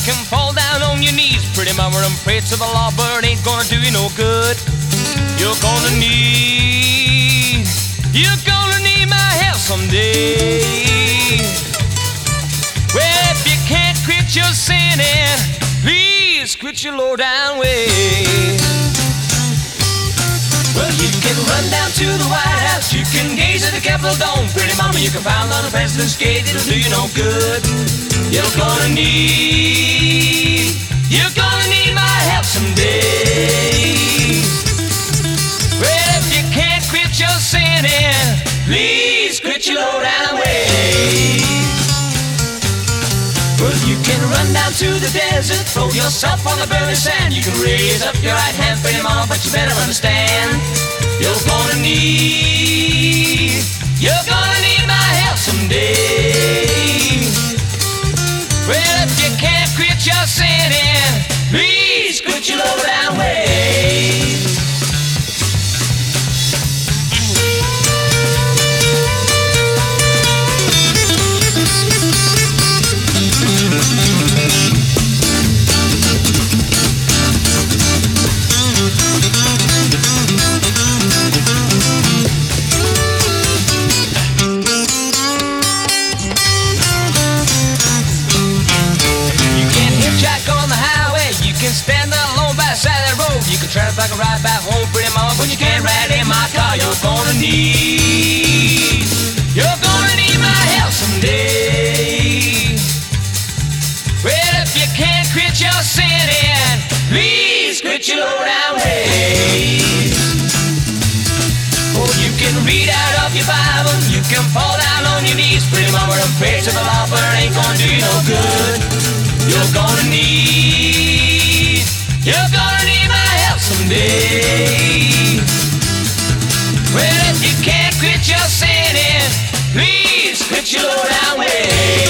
can fall down on your knees, pretty mama, and pray to the Lord, but it ain't gonna do you no good. You're gonna need my help someday. Well, if you can't quit your sinning, please quit your low down way. Well, you can run down to the White House, you can gaze at the Capitol Dome, pretty mama, you can pound on the president's gate, it'll do you no good. You're gonna need my help someday. Well, if you can't quit your sinning, please quit your low down way. Well, you can run down to the desert, throw yourself on the burning sand. You can raise up your right hand, pretty mama, but you better understand. You're gonna need my help someday. Well, if you can't quit your sinning, please quit your low down way. Stand alone by the side of the road. You can try to back a ride back home, pretty mama, but you can't ride in my car. You're gonna need my help someday. Well, if you can't quit your sinning, please quit your low down ways. Oh, you can read out of your Bible, you can fall down on your knees, pretty mama, and pray to the Lord, but it ain't gonna do you no good. You're gonna need my help someday. Well, if you can't quit your sinning, please quit your low down way.